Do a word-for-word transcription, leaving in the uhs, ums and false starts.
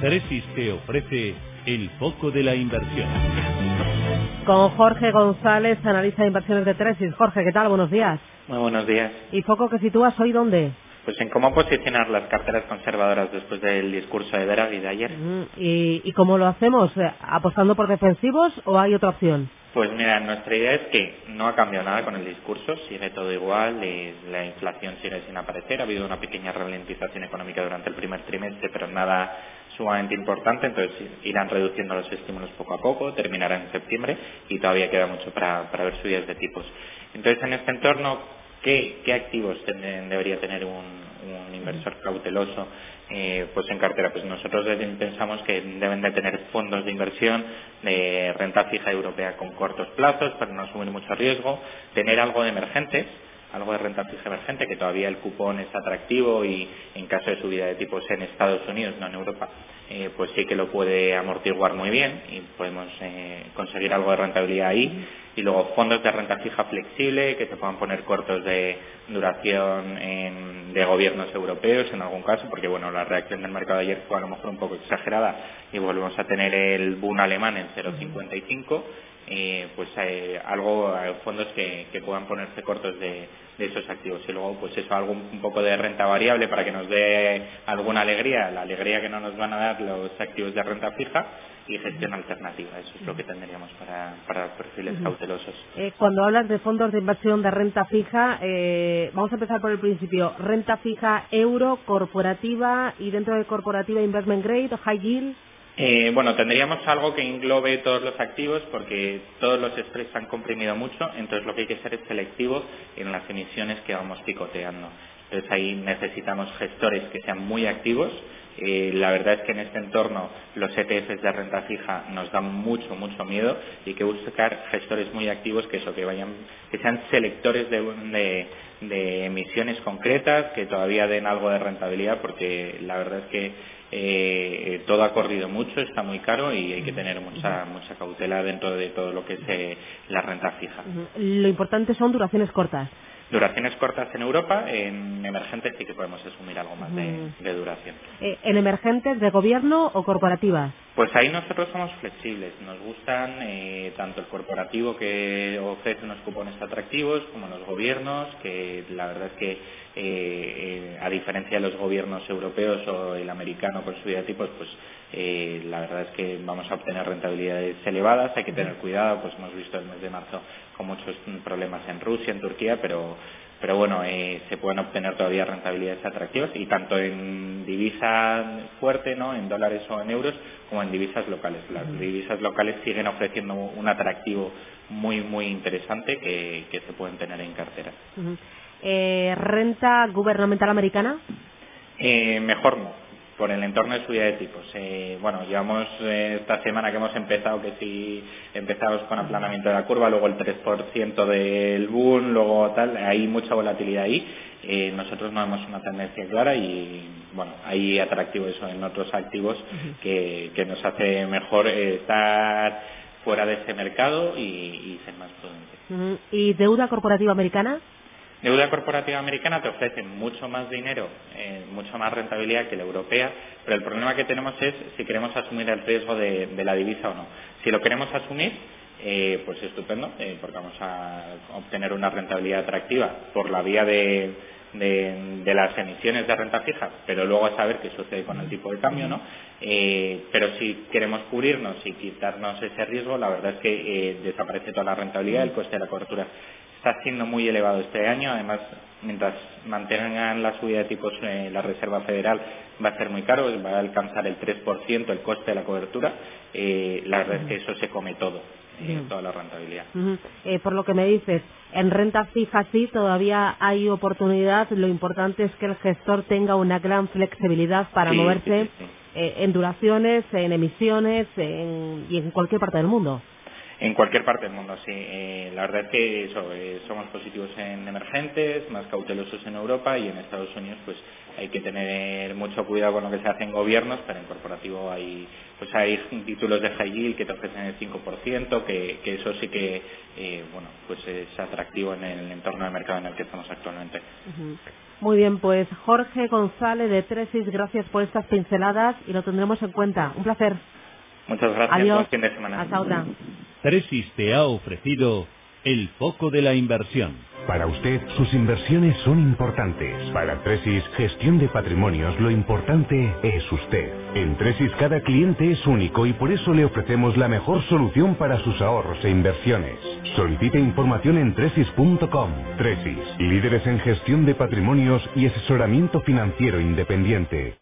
Tresis te ofrece el foco de la inversión. Con Jorge González, analista de inversiones de Tresis. Jorge, ¿qué tal? Buenos días. Muy buenos días. ¿Y foco que sitúas hoy dónde? Pues en cómo posicionar las carteras conservadoras después del discurso de Draghi de ayer. Mm, ¿Y, ¿Y cómo lo hacemos? ¿Apostando por defensivos o hay otra opción? Pues mira, nuestra idea es que no ha cambiado nada con el discurso, sigue todo igual, eh, la inflación sigue sin aparecer, ha habido una pequeña ralentización económica durante el primer trimestre, pero nada sumamente importante, entonces irán reduciendo los estímulos poco a poco, terminarán en septiembre y todavía queda mucho para, para ver subidas de tipos. Entonces, en este entorno, ¿qué, qué activos ten, debería tener un, un inversor cauteloso? Eh, pues en cartera, pues nosotros pensamos que deben de tener fondos de inversión de renta fija europea con cortos plazos para no asumir mucho riesgo, tener algo de emergentes, algo de renta fija emergente, que todavía el cupón es atractivo y en caso de subida de tipos en Estados Unidos, no en Europa, eh, pues sí que lo puede amortiguar muy bien y podemos eh, conseguir algo de rentabilidad ahí. Y luego fondos de renta fija flexible que se puedan poner cortos de duración en, de gobiernos europeos en algún caso, porque bueno, la reacción del mercado de ayer fue a lo mejor un poco exagerada y volvemos a tener el Bund alemán en cero coma cincuenta y cinco. Eh, pues eh, algo eh, fondos que, que puedan ponerse cortos de, de esos activos y luego pues eso, algo un poco de renta variable para que nos dé alguna alegría, la alegría que no nos van a dar los activos de renta fija y gestión alternativa. Eso es lo que tendríamos para, para perfiles Uh-huh. cautelosos. Eh, cuando hablas de fondos de inversión de renta fija, eh, vamos a empezar por el principio. Renta fija euro, corporativa y dentro de corporativa investment grade o high yield. Eh, bueno, tendríamos algo que englobe todos los activos porque todos los spreads han comprimido mucho, entonces lo que hay que ser es selectivo en las emisiones que vamos picoteando. Entonces ahí necesitamos gestores que sean muy activos. Eh, la verdad es que en este entorno los E T Fs de renta fija nos dan mucho, mucho miedo y hay que buscar gestores muy activos que eso, que vayan, que sean selectores de, de, de emisiones concretas, que todavía den algo de rentabilidad porque la verdad es que Eh, todo ha corrido mucho, está muy caro y hay que tener mucha mucha cautela dentro de todo lo que es eh, la renta fija. Lo importante son duraciones cortas. Duraciones cortas en Europa, en emergentes sí que podemos asumir algo más de, de duración. Eh, ¿En emergentes de gobierno o corporativas? Pues ahí nosotros somos flexibles, nos gustan eh, tanto el corporativo que ofrece unos cupones atractivos como los gobiernos, que la verdad es que eh, eh, a diferencia de los gobiernos europeos o el americano con subida de tipos, pues eh, la verdad es que vamos a obtener rentabilidades elevadas, hay que tener cuidado, pues hemos visto el mes de marzo con muchos problemas en Rusia, en Turquía, pero pero bueno, eh, se pueden obtener todavía rentabilidades atractivas y tanto en divisa fuerte, ¿no?, en dólares o en euros, como en divisas locales. Las divisas locales siguen ofreciendo un atractivo muy, muy interesante que, que se pueden tener en cartera. Uh-huh. eh, ¿Renta gubernamental americana? Eh, mejor no, por el entorno de subida de tipos. Eh, bueno, llevamos eh, esta semana que hemos empezado, que si empezamos con aplanamiento de la curva, luego el tres por ciento del boom, luego tal, hay mucha volatilidad ahí. Eh, nosotros no vemos una tendencia clara y, bueno, hay atractivo eso en otros activos que, que nos hace mejor eh, estar fuera de ese mercado y, y ser más prudentes. Uh-huh. ¿Y deuda corporativa americana? Deuda corporativa americana te ofrece mucho más dinero, eh, mucho más rentabilidad que la europea, pero el problema que tenemos es si queremos asumir el riesgo de, de la divisa o no. Si lo queremos asumir, eh, pues estupendo, eh, porque vamos a obtener una rentabilidad atractiva por la vía de, de, de las emisiones de renta fija, pero luego a saber qué sucede con el tipo de cambio, ¿no? Eh, pero si queremos cubrirnos y quitarnos ese riesgo, la verdad es que eh, desaparece toda la rentabilidad, el coste de la cobertura está siendo muy elevado este año. Además, mientras mantengan la subida de tipos, eh, la Reserva Federal va a ser muy caro, va a alcanzar el tres por ciento el coste de la cobertura. Eh, la verdad es que eso se come todo, eh, toda la rentabilidad. Uh-huh. eh, por lo que me dices, en renta fija sí, todavía hay oportunidad. Lo importante es que el gestor tenga una gran flexibilidad para Sí, moverse sí, sí, sí. eh, en duraciones, en emisiones en, y en cualquier parte del mundo. En cualquier parte del mundo, sí. Eh, la verdad es que eso, eh, somos positivos en emergentes, más cautelosos en Europa, y en Estados Unidos pues hay que tener mucho cuidado con lo que se hace en gobiernos, pero en corporativo hay pues hay títulos de high yield que te ofrecen el cinco por ciento, que, que eso sí que eh, bueno pues es atractivo en el entorno de mercado en el que estamos actualmente. Uh-huh. Muy bien, pues Jorge González de Tresis, gracias por estas pinceladas y lo tendremos en cuenta. Un placer. Muchas gracias. Adiós. Buen fin de semana. Hasta otra. Tresis te ha ofrecido el foco de la inversión. Para usted, sus inversiones son importantes. Para Tresis, gestión de patrimonios, lo importante es usted. En Tresis cada cliente es único y por eso le ofrecemos la mejor solución para sus ahorros e inversiones. Solicite información en tresis punto com. Tresis, líderes en gestión de patrimonios y asesoramiento financiero independiente.